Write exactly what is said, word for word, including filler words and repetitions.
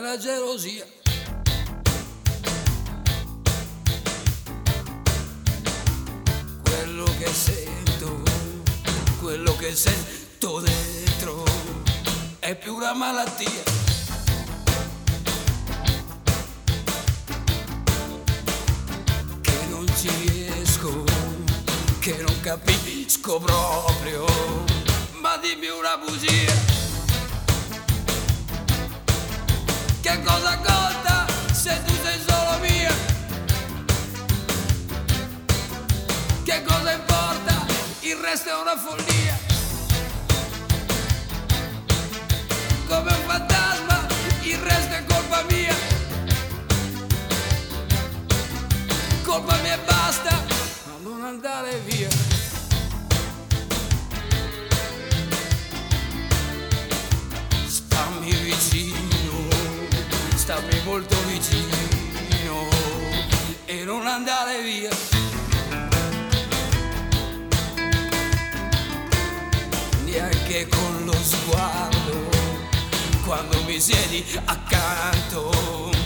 la gelosia. Quello che sento, quello che sento dentro è più una malattia. Che non ci riesco, che non capisco proprio, ma dimmi una bugia. Che cosa conta se tu sei solo mia? Che cosa importa? Il resto è una follia. Come un fantasma, il resto è colpa mia. Colpa mia e basta, ma non andare via. Stammi vicino, stammi molto vicino e non andare via. Neanche con lo sguardo, quando mi siedi accanto,